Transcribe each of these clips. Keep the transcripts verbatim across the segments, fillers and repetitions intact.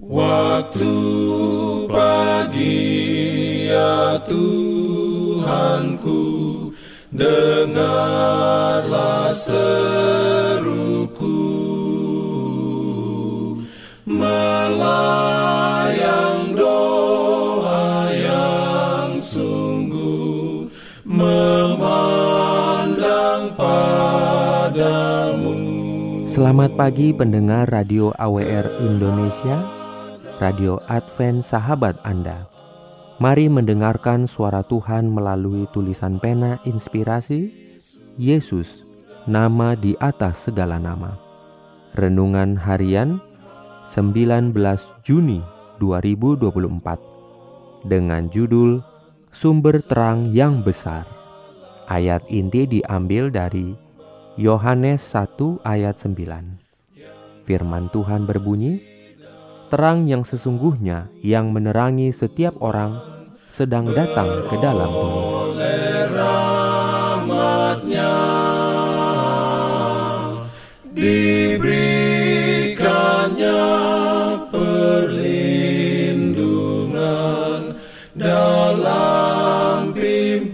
Waktu pagi ya Tuhanku, dengarlah seruku, melayang doa yang sungguh, memandang padamu. Selamat pagi pendengar Radio A W R Indonesia, Radio Advent Sahabat Anda. Mari mendengarkan suara Tuhan melalui tulisan pena inspirasi Yesus, nama di atas segala nama. Renungan harian sembilan belas Juni dua ribu dua puluh empat dengan judul Sumber Terang yang Besar. Ayat inti diambil dari Yohanes satu ayat sembilan. Firman Tuhan berbunyi, terang yang sesungguhnya yang menerangi setiap orang sedang datang ke dalam dunia. Oleh rahmat-Nya diberikannya perlindungan dalam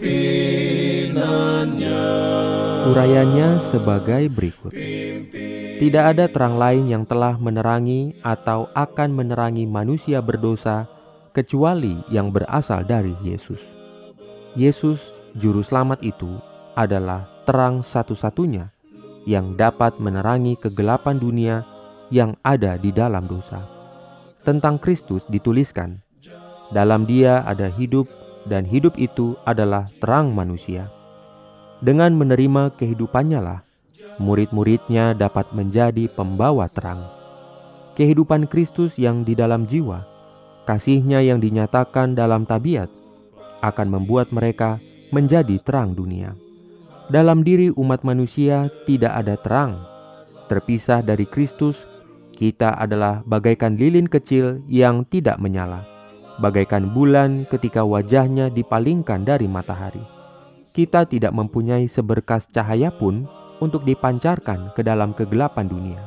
pimpinannya. Urayanya sebagai berikut. Tidak ada terang lain yang telah menerangi atau akan menerangi manusia berdosa kecuali yang berasal dari Yesus. Yesus, Juru Selamat itu, adalah terang satu-satunya yang dapat menerangi kegelapan dunia yang ada di dalam dosa. Tentang Kristus dituliskan, dalam Dia ada hidup, dan hidup itu adalah terang manusia. Dengan menerima kehidupannya lah, murid-muridnya dapat menjadi pembawa terang. Kehidupan Kristus yang di dalam jiwa, kasih-Nya yang dinyatakan dalam tabiat, akan membuat mereka menjadi terang dunia. Dalam diri umat manusia tidak ada terang. Terpisah dari Kristus, kita adalah bagaikan lilin kecil yang tidak menyala, bagaikan bulan ketika wajahnya dipalingkan dari matahari. Kita tidak mempunyai seberkas cahaya pun untuk dipancarkan ke dalam kegelapan dunia.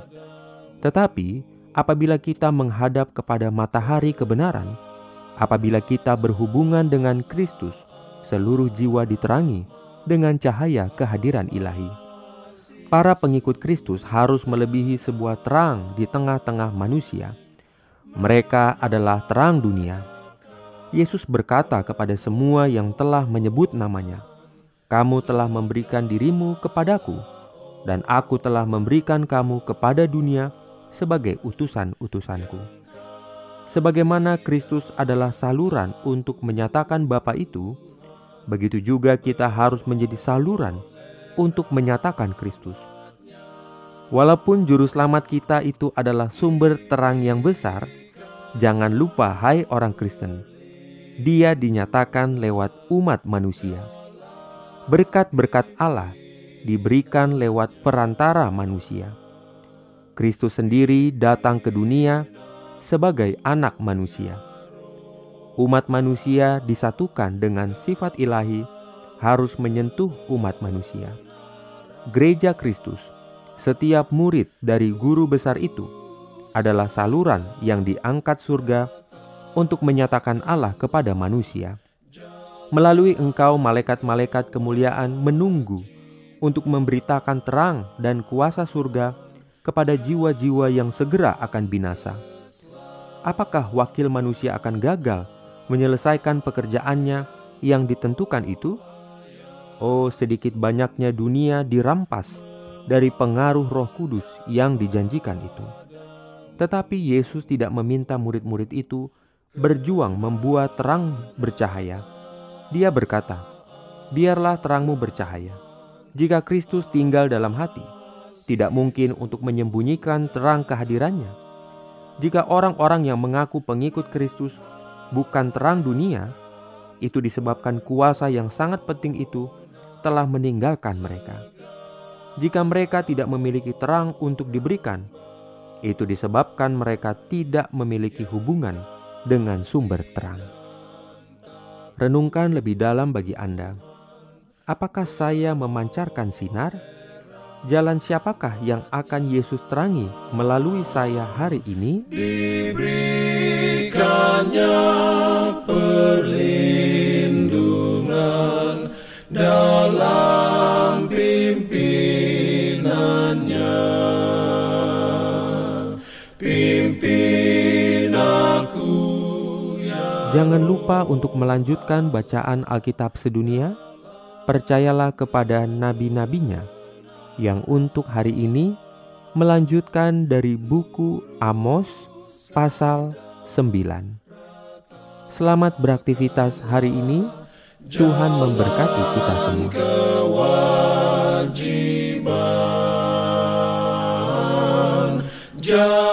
Tetapi apabila kita menghadap kepada matahari kebenaran, apabila kita berhubungan dengan Kristus, seluruh jiwa diterangi dengan cahaya kehadiran ilahi. Para pengikut Kristus harus melebihi sebuah terang di tengah-tengah manusia. Mereka adalah terang dunia. Yesus berkata kepada semua yang telah menyebut namanya, "Kamu telah memberikan dirimu kepadaku, dan aku telah memberikan kamu kepada dunia sebagai utusan-utusanku." Sebagaimana Kristus adalah saluran untuk menyatakan Bapa itu, begitu juga kita harus menjadi saluran untuk menyatakan Kristus. Walaupun Juru Selamat kita itu adalah sumber terang yang besar, jangan lupa hai orang Kristen, Dia dinyatakan lewat umat manusia. Berkat-berkat Allah diberikan lewat perantara manusia. Kristus sendiri datang ke dunia sebagai anak manusia. Umat manusia disatukan dengan sifat ilahi harus menyentuh umat manusia. Gereja Kristus, setiap murid dari guru besar itu, adalah saluran yang diangkat surga untuk menyatakan Allah kepada manusia. Melalui engkau malaikat-malaikat kemuliaan menunggu untuk memberitakan terang dan kuasa surga kepada jiwa-jiwa yang segera akan binasa. Apakah wakil manusia akan gagal menyelesaikan pekerjaannya yang ditentukan itu? Oh, sedikit banyaknya dunia dirampas dari pengaruh Roh Kudus yang dijanjikan itu. Tetapi Yesus tidak meminta murid-murid itu berjuang membuat terang bercahaya. Dia berkata, "Biarlah terangmu bercahaya." Jika Kristus tinggal dalam hati, tidak mungkin untuk menyembunyikan terang kehadirannya. Jika orang-orang yang mengaku pengikut Kristus bukan terang dunia, itu disebabkan kuasa yang sangat penting itu telah meninggalkan mereka. Jika mereka tidak memiliki terang untuk diberikan, itu disebabkan mereka tidak memiliki hubungan dengan sumber terang. Renungkan lebih dalam bagi Anda. Apakah saya memancarkan sinar? Jalan siapakah yang akan Yesus terangi melalui saya hari ini? Diberi banyak perlindungan dalam pimpinannya. Pimpin aku ya. Jangan lupa untuk melanjutkan bacaan Alkitab sedunia. Percayalah kepada nabi-nabinya yang untuk hari ini melanjutkan dari buku Amos pasal sembilan. Selamat beraktivitas hari ini. Tuhan memberkati kita semua. Kewajiban.